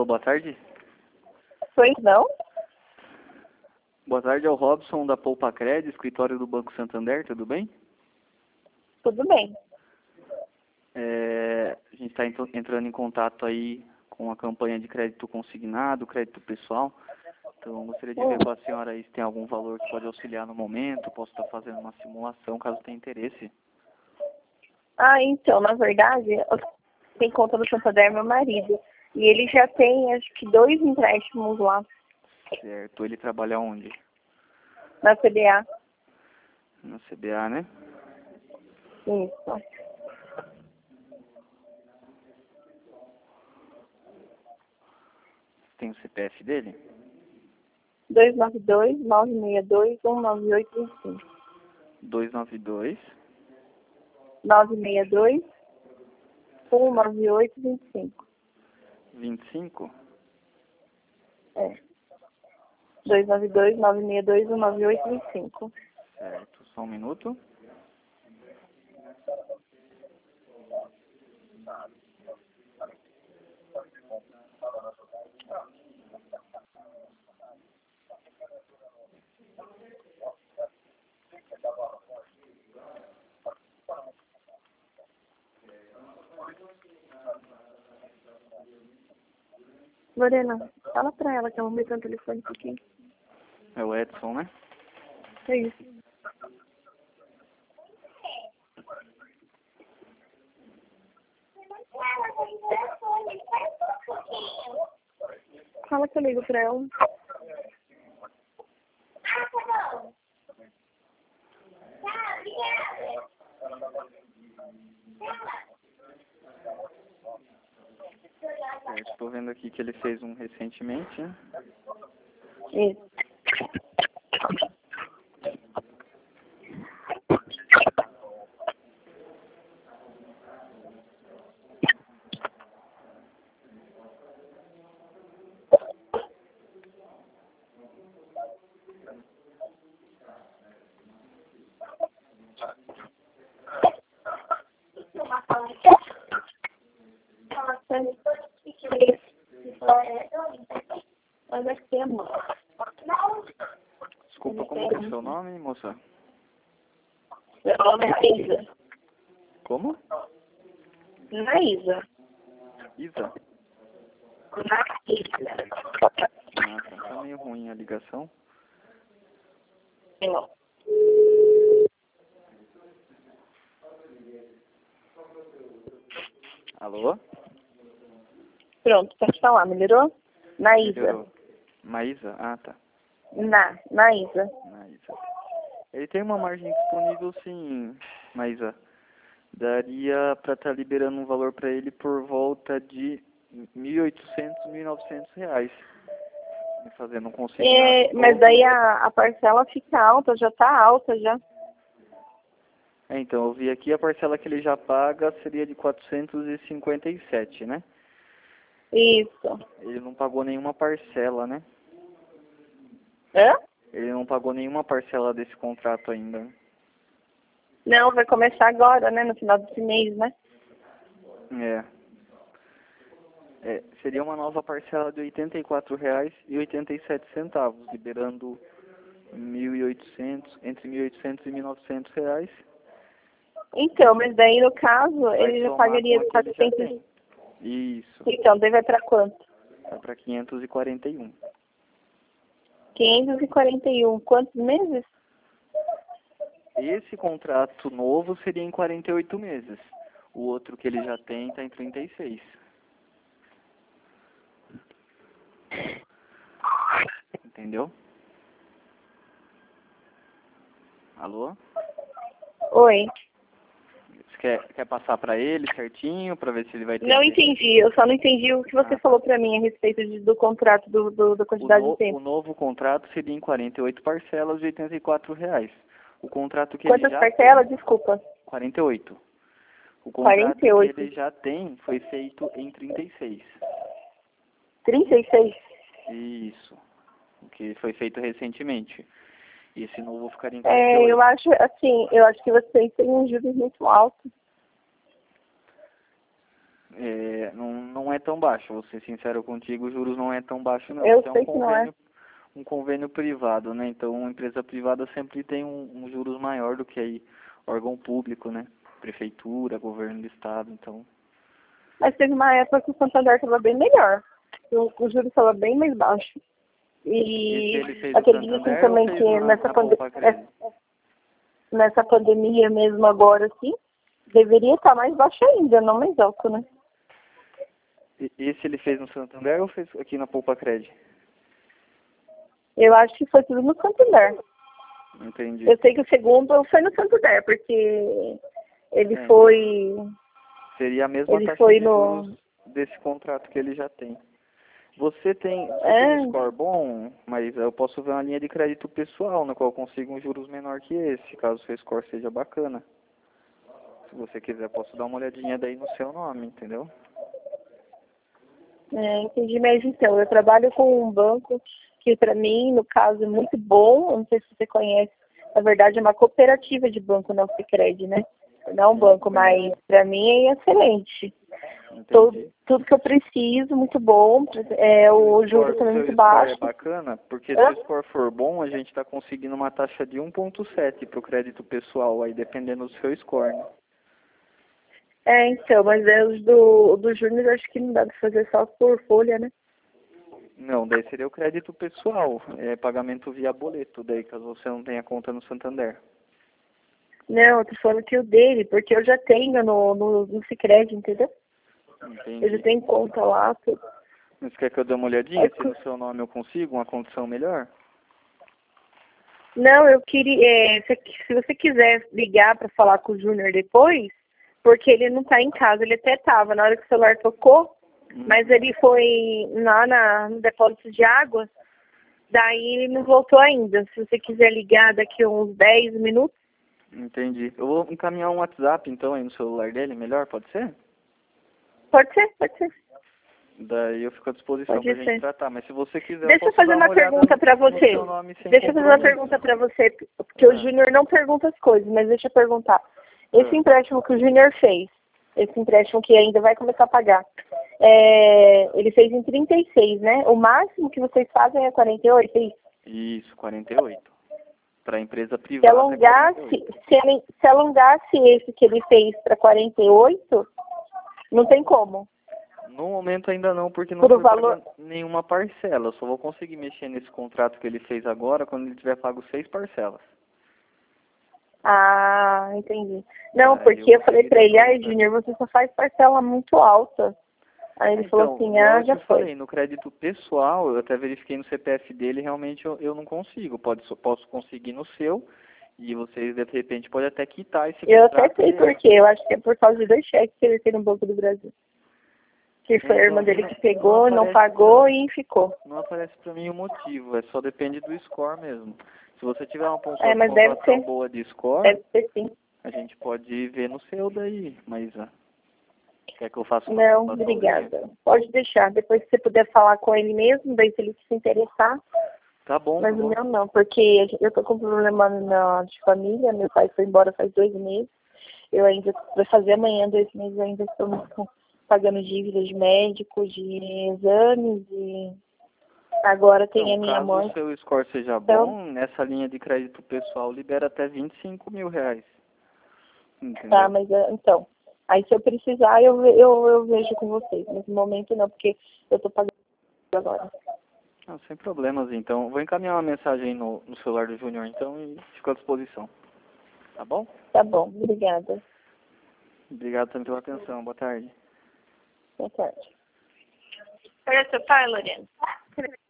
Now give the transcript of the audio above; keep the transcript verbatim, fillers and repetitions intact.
Alô, boa tarde. Pois não? Boa tarde, é o Robson da Poupa Cred, escritório do Banco Santander, tudo bem? Tudo bem. É, a gente está entrando em contato aí com a campanha de crédito consignado, crédito pessoal. Então, gostaria de ver com a senhora aí se tem algum valor que pode auxiliar no momento. Posso estar fazendo uma simulação, caso tenha interesse. Ah, então, na verdade, eu tenho conta do Santander, meu marido. E ele já tem, acho que, dois empréstimos lá Certo. Ele trabalha onde? na C B A. Na C B A, né? Isso. Tem o C P F dele? dois nove dois, nove seis dois, um nove oito dois cinco. dois nove dois, nove seis dois, um nove oito dois cinco. vinte e cinco? É. dois nove dois, nove seis dois, um nove oito dois cinco. Certo. Só um minuto. Lorena, fala pra ela que ela me deu um telefone um pouquinho. É o Edson, né? É isso. Fala que eu ligo pra ela. Estou vendo aqui que ele fez um recentemente, né? Isso. Desculpa, como que é o seu nome, moça? Meu nome é Isa. Como? Naísa. Isa? Naísa. Ah, tá, tá meio ruim a ligação. Não. Alô? Pronto, pode falar, melhorou? Naísa. Melhorou. Maísa? Ah, tá. Na, Naísa. Maísa. Ele tem uma margem disponível, sim, Maísa. Daria para estar liberando um valor para ele por volta de mil e oitocentos, mil e novecentos reais. Fazendo um consignado. É, mas daí a, a parcela fica alta, já tá alta já. É, então, eu vi aqui a parcela que ele já paga seria de quatrocentos e cinquenta e sete, né? Isso. Ele não pagou nenhuma parcela, né? Hã? Ele não pagou nenhuma parcela desse contrato ainda, né? Não, vai começar agora, né? No final desse mês, né? É. É, seria uma nova parcela de oitenta e quatro reais e oitenta e sete centavos, liberando mil e oitocentos, entre mil e oitocentos e mil e novecentos reais. Então, mas daí no caso, Vai ele já somar pagaria com o que ele já quatrocentos. tem. Isso. Então, daí vai pra quanto? Tá para quinhentos e quarenta e um. quinhentos e quarenta e um. Quantos meses? Esse contrato novo seria em quarenta e oito meses. O outro que ele já tem está em trinta e seis. Entendeu? Alô? Oi. Você quer, quer passar para ele certinho, para ver se ele vai ter... Não entendi, eu só não entendi o que você Ah, falou pra mim a respeito de- do contrato, do, do- da O, quantidade no, de tempo. o novo contrato seria em quarenta e oito parcelas de oitenta e quatro reais. O contrato que Quantas ele já parcelas? tem... Desculpa. quarenta e oito. O quarenta contrato e que oito. ele já tem foi feito em trinta e seis. trinta e seis. Isso. O que foi feito recentemente. E esse novo ficaria em quarenta e É, oito. eu acho, assim, eu acho que vocês têm um juros muito alto. É, não, não é tão baixo, vou ser sincero contigo, os juros não é tão baixo não. Eu Isso é sei um que não é. convênio, um convênio privado, né? Então, uma empresa privada sempre tem um, um juros maior do que aí órgão público, né? Prefeitura, governo do estado, então. Mas teve uma época que o Santander estava bem melhor. O, o juros estava bem mais baixo. Esse E ele fez o acredito assim Santander ou também fez que na, nessa, na pande Poupa Crédito? nessa pandemia mesmo agora, assim, deveria estar mais baixo ainda, não mais alto, né? E- Esse ele fez no Santander ou fez aqui na Poupa Crédito? Eu acho que foi tudo no Santander. Entendi. Eu sei que o segundo foi no Santander, porque ele É, foi. seria a mesma Ele taxa foi de no. juros desse contrato que ele já tem. Você tem, você tem É, um score bom, mas eu posso ver uma linha de crédito pessoal, na qual eu consigo um juros menor que esse, caso o seu score seja bacana. Se você quiser, posso dar uma olhadinha daí no seu nome, entendeu? é, entendi, mas então, eu trabalho com um banco que para mim, no caso, é muito bom. Eu não sei se você conhece, na verdade é uma cooperativa de banco, não Sicredi, né? Não é um Sim, banco, conheço. mas para mim é excelente. Todo, Entendi. tudo que eu preciso, muito bom. É, E o o score, juros o também seu muito score é baixo. bacana, porque se Hã? o score for bom, a gente está conseguindo uma taxa de um ponto sete para o crédito pessoal, aí dependendo do seu score, né? É, então, mas é os do, do Júnior acho que não dá pra fazer só por folha, né? Não, daí seria o crédito pessoal, é pagamento via boleto, daí caso você não tenha conta no Santander. Não, eu tô falando que o dele, porque eu já tenho no, no, no Sicredi, entendeu? Eu já Entendi. tenho conta lá, tudo. Mas quer que eu dê uma olhadinha É se co- no seu nome eu consigo uma condição melhor? Não, eu queria, é, se, se você quiser ligar pra falar com o Júnior depois, porque ele não tá em casa, ele até tava na hora que o celular tocou, Uhum. mas ele foi lá na, no depósito de água, daí ele não voltou ainda. Se você quiser ligar daqui uns dez minutos, Entendi. Eu vou encaminhar um WhatsApp então aí no celular dele, melhor, pode ser? pode ser, pode ser, Daí eu fico à disposição pode pra gente ser. tratar, mas se você quiser eu Deixa eu posso fazer dar uma uma olhada pergunta no, pra no você. seu nome sem Deixa eu fazer uma compromisso. pergunta pra você, porque o Ah, Júnior não pergunta as coisas, mas deixa eu perguntar. Esse ah. empréstimo que o Júnior fez, esse empréstimo que ainda vai começar a pagar, é, ele fez em trinta e seis, né? O máximo que vocês fazem é quarenta e oito, é isso? Isso, quarenta e oito. Para empresa Se privada é quarenta alongasse, e oito. se, ele, se alongasse esse que ele fez para quarenta e oito, não tem como. No momento ainda não, porque não Por o foi valor. paga nenhuma parcela. Eu só vou conseguir mexer nesse contrato que ele fez agora quando ele tiver pago seis parcelas. Ah, entendi. Não, Aí eu porque eu falei conseguiria pra ele, ai, aproveitar. Júnior, você só faz parcela muito alta. Aí É, ele falou então, assim, igual ah, eu já te foi. falei, no crédito pessoal, eu até verifiquei no C P F dele, realmente eu, eu não consigo. Pode, posso conseguir no seu, e vocês de repente podem até quitar esse Eu até contrato sei dele. por quê. Eu acho que é por causa de dois cheques que ele tem no Banco do Brasil. Que É, foi a então, irmã aqui dele não, que não pegou, não aparece pra, pagou e ficou. não aparece pra mim o motivo, é só depende do score mesmo. Se você tiver uma É, pontua- mas deve pontuação ser. boa de score, Deve ser sim. a gente pode ver no seu daí, mas ah, quer que eu faça uma Não, pontuaçãozinha? obrigada. Pode deixar. Depois se você puder falar com ele mesmo, daí se ele se interessar. Tá bom, Mas eu o vou. meu não, porque eu tô com um problema na, de família. Meu pai foi embora faz dois meses. Eu ainda, vai fazer amanhã dois meses, eu ainda estou com- pagando dívidas de médico, de exames e agora tem Então, a minha caso o mãe. seu score seja Então, bom, nessa linha de crédito pessoal libera até vinte e cinco mil reais. tá, Entendeu? mas é, então. Aí se eu precisar, eu, ve- eu, eu vejo com vocês. Nesse momento não, porque eu tô pagando agora. Não, sem problemas, então. Vou encaminhar uma mensagem aí no, no celular do Júnior, então, e fico à disposição. Tá bom? Tá bom, obrigada. Obrigado também pela atenção. Boa tarde. Boa tarde. Olha seu pai, Lorena.